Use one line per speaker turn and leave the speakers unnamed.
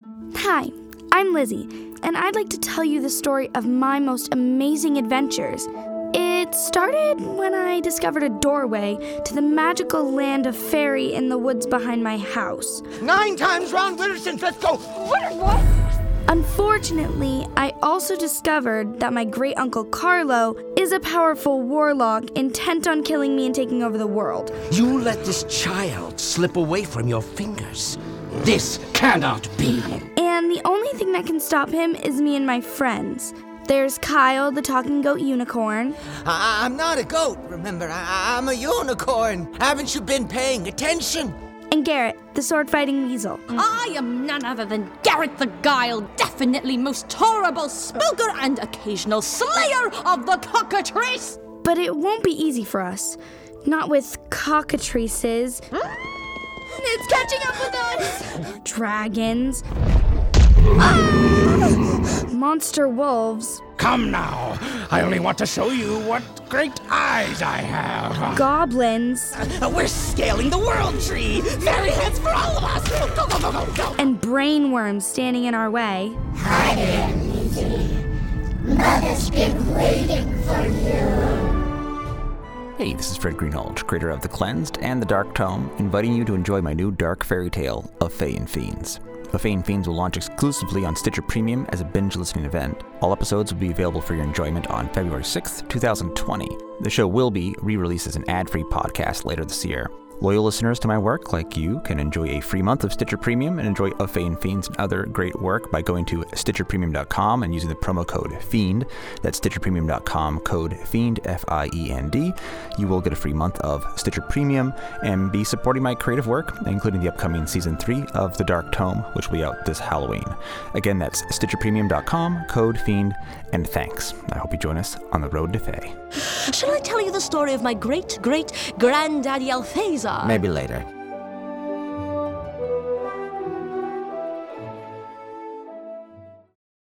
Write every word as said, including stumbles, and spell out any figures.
Hi, I'm Lizzie, and I'd like to tell you the story of my most amazing adventures. It started when I discovered a doorway to the magical land of fairy in the woods behind my house.
Nine times round Wilson, let's go!
What? What? Unfortunately, I also discovered that my great-uncle Carlo is a powerful warlock intent on killing me and taking over the world.
You let this child slip away from your fingers. This cannot be.
And the only thing that can stop him is me and my friends. There's Kyle, the talking goat unicorn.
I- I'm not a goat, remember? I- I'm a unicorn. Haven't you been paying attention?
And Garrett, the sword-fighting weasel.
I am none other than Garrett the Guile, definitely most horrible spooker and occasional slayer of the cockatrice.
But it won't be easy for us. Not with cockatrices.
It's catching up with us.
Dragons. Monster wolves.
Come now. I only want to show you what great eyes I have.
Goblins.
Uh, we're scaling the world tree. Fairy heads for all of us. Go, go, go, go, go.
And brain worms standing in our way.
Hi there, Lizzie. Mother's been waiting for you.
Hey, this is Fred Greenhalgh, creator of The Cleansed and The Dark Tome, inviting you to enjoy my new dark fairy tale of Fae and Fiends. The Fae and Fiends will launch exclusively on Stitcher Premium as a binge listening event. All episodes will be available for your enjoyment on February sixth, twenty twenty. The show will be re-released as an ad-free podcast later this year. Loyal listeners to my work, like you, can enjoy a free month of Stitcher Premium and enjoy Fae and Fiends and other great work by going to stitcher premium dot com and using the promo code FIEND. That's stitcher premium dot com, code FIEND, F I E N D. You will get a free month of Stitcher Premium and be supporting my creative work, including the upcoming Season three of The Dark Tome, which will be out this Halloween. Again, that's stitcher premium dot com, code FIEND, and thanks. I hope you join us on the road to Fae.
Shall I tell you the story of my great-great-granddaddy Althazar?
Maybe later.